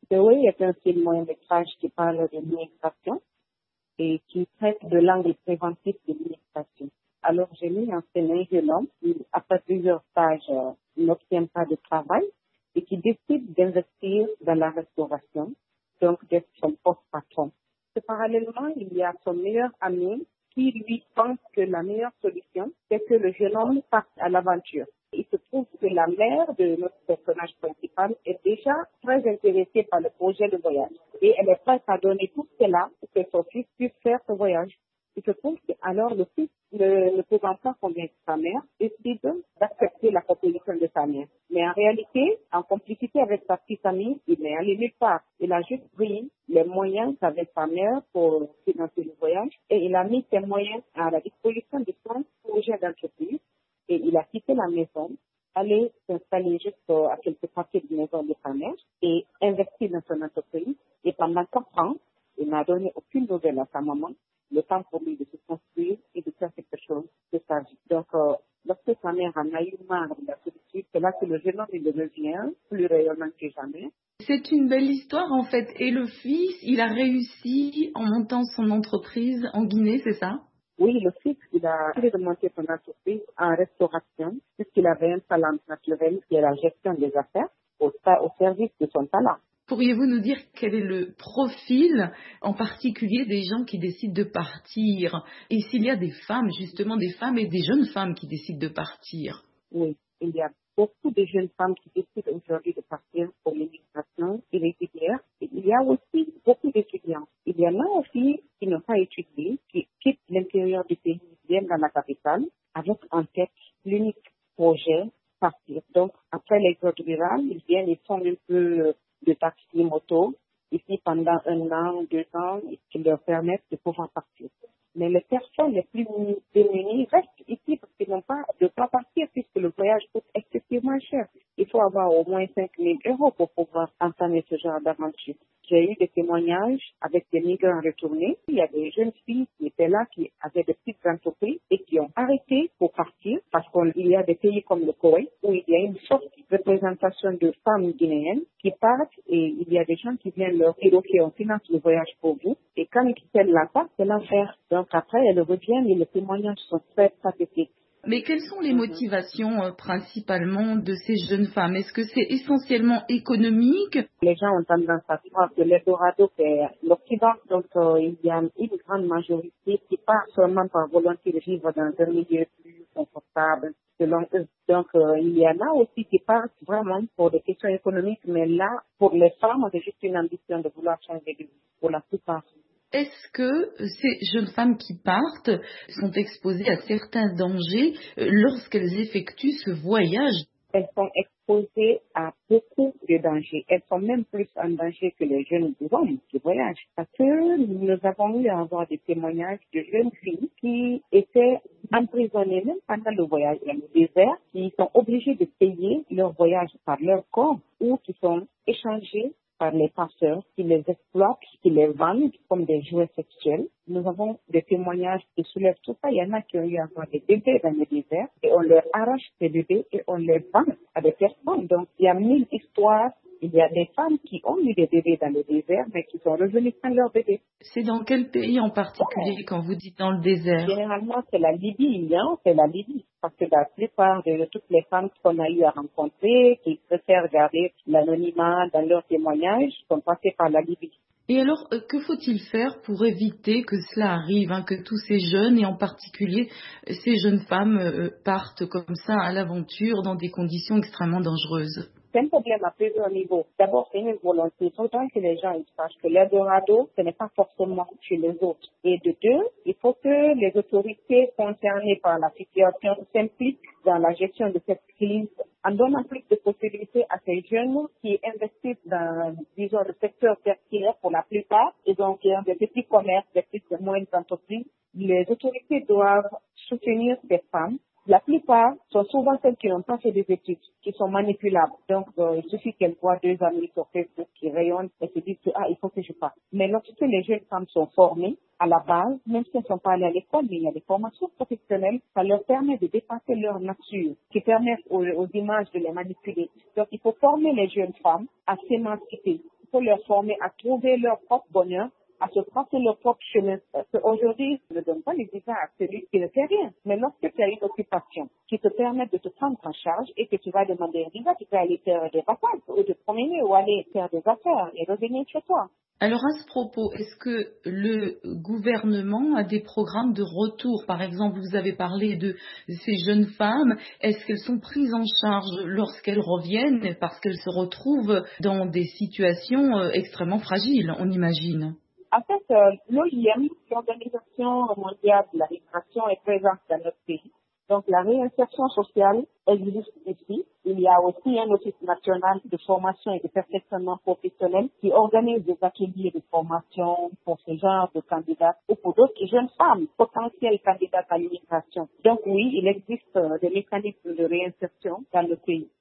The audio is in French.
The Way est un film moyen-métrage qui parle de l'immigration et qui traite de l'angle préventif de l'immigration. Alors, j'ai mis en scène un jeune homme qui, après plusieurs stages, n'obtient pas de travail et qui décide d'investir dans la restauration, donc d'être son propre patron. Et parallèlement, il y a son meilleur ami qui lui pense que la meilleure solution, c'est que le jeune homme parte à l'aventure. Il se trouve que la mère de notre personnage principal est déjà très intéressée par le projet de voyage. Et elle est prête à donner tout cela pour que son fils puisse faire ce voyage. Il se trouve que alors le fils, ne pouvant pas convaincre sa mère, décide d'accepter la proposition de sa mère. Mais en réalité, en complicité avec sa petite amie, il n'est allé nulle part. Il a juste pris les moyens qu'avait sa mère pour financer le voyage et il a mis ces moyens à la disposition de son projet d'entreprise. Et il a quitté la maison, allé s'installer juste à quelques papiers de maison de sa mère et investi dans son entreprise. Et pendant 4 ans, il n'a donné aucune nouvelle à sa maman, le temps pour lui de se construire et de faire quelque chose de sa vie. Donc, lorsque sa mère en a eu marre de la solitude, c'est là que le jeune homme il devient plus rayonnant que jamais. C'est une belle histoire en fait. Et le fils, il a réussi en montant son entreprise en Guinée, c'est ça? Oui, le fils, il a essayé de monter son entreprise en restauration, puisqu'il avait un talent naturel qui est la gestion des affaires au service de son talent. Pourriez-vous nous dire quel est le profil en particulier des gens qui décident de partir? Et s'il y a des femmes, justement des femmes et des jeunes femmes qui décident de partir? Oui, il y a beaucoup de jeunes femmes qui décident aujourd'hui de partir pour l'immigration irrégulière. Et il y a aussi beaucoup d'étudiants. Il y en a aussi qui n'ont pas étudié, qui quittent l'intérieur du pays, viennent dans la capitale, avec en tête l'unique projet, partir. Donc, après l'exode rural, ils viennent, ils font un peu de taxi moto, ici pendant 1 an, 2 ans, qui leur permettent de pouvoir partir. Mais les personnes les plus démunies restent ici parce qu'ils n'ont pas de quoi partir puisque le voyage coûte excessivement cher. Il faut avoir au moins 5 000 € pour pouvoir entamer ce genre d'aventure. J'ai eu des témoignages avec des migrants retournés. Il y a des jeunes filles qui étaient là, qui avaient des petites entreprises et qui ont arrêté pour partir parce qu'il y a des pays comme le Koweït où il y a une forte représentation de femmes guinéennes qui partent et il y a des gens qui viennent leur dire OK, on finance le voyage pour vous. Et quand ils quittent là-bas, c'est l'enfer. Donc après, elles reviennent et les témoignages sont très pathétiques. Mais quelles sont les motivations principalement de ces jeunes femmes? Est-ce que c'est essentiellement économique? Les gens ont tendance à croire que l'Eldorado, c'est l'Occident. Donc, il y a une grande majorité qui part seulement par volonté de vivre dans un milieu plus confortable selon eux. Donc, il y en a aussi qui partent vraiment pour des questions économiques. Mais là, pour les femmes, c'est juste une ambition de vouloir changer de vie pour la plupart. Est-ce que ces jeunes femmes qui partent sont exposées à certains dangers lorsqu'elles effectuent ce voyage? Elles sont exposées à beaucoup de dangers. Elles sont même plus en danger que les jeunes hommes qui voyagent. Parce que nous avons eu à avoir des témoignages de jeunes filles qui étaient emprisonnées même pendant le voyage dans le désert, qui sont obligées de payer leur voyage par leur corps ou qui sont échangées par les passeurs qui les exploitent, qui les vendent comme des jouets sexuels. Nous avons des témoignages qui soulèvent tout ça. Il y en a qui ont eu à avoir des bébés dans le désert et on leur arrache ces bébés et on les vend à des personnes. Donc, il y a 1000 histoires. Il y a des femmes qui ont eu des bébés dans le désert, mais qui sont revenues sans leur bébé. C'est dans quel pays en particulier quand vous dites dans le désert? Généralement, c'est la Libye, c'est la Libye. Parce que la plupart de toutes les femmes qu'on a eu à rencontrer, qui préfèrent garder l'anonymat dans leurs témoignages, sont passées par la Libye. Et alors, que faut-il faire pour éviter que cela arrive, que tous ces jeunes, et en particulier ces jeunes femmes, partent comme ça à l'aventure dans des conditions extrêmement dangereuses? C'est un problème à plusieurs niveaux. D'abord, c'est une volonté. Il faudrait que les gens sachent que l'Eldorado, ce n'est pas forcément chez les autres. Et de deux, il faut que les autorités concernées par la situation s'impliquent dans la gestion de cette crise en donnant plus de possibilités à ces jeunes qui investissent dans, disons, le secteur tertiaire pour la plupart. Et donc, il y a des petits commerces, des petites et moyennes entreprises. Les autorités doivent soutenir ces femmes. La plupart sont souvent celles qui n'ont pas fait des études, qui sont manipulables. Donc, il suffit qu'elles voient 2 amis sur Facebook qui rayonnent et se disent que, il faut que je parte. Mais lorsque les jeunes femmes sont formées, à la base, même si elles ne sont pas allées à l'école, mais il y a des formations professionnelles, ça leur permet de dépasser leur nature, qui permettent aux images de les manipuler. Donc, il faut former les jeunes femmes à s'émanciper. Il faut leur former à trouver leur propre bonheur, à se tracer leur propre chemin. Parce qu'aujourd'hui, on ne donne pas les visas à celui qui ne fait rien. Mais lorsque tu as une occupation qui te permet de te prendre en charge et que tu vas demander un visa, tu peux aller faire des vacances ou te promener ou aller faire des affaires et revenir chez toi. Alors à ce propos, est-ce que le gouvernement a des programmes de retour? Par exemple, vous avez parlé de ces jeunes femmes. Est-ce qu'elles sont prises en charge lorsqu'elles reviennent parce qu'elles se retrouvent dans des situations extrêmement fragiles, on imagine? En fait, l'OIM, l'Organisation mondiale de la migration, est présente dans notre pays. Donc, la réinsertion sociale existe ici. Il y a aussi un office national de formation et de perfectionnement professionnel qui organise des ateliers de formation pour ce genre de candidats ou pour d'autres jeunes femmes potentielles candidates à l'immigration. Donc, oui, il existe des mécanismes de réinsertion dans le pays.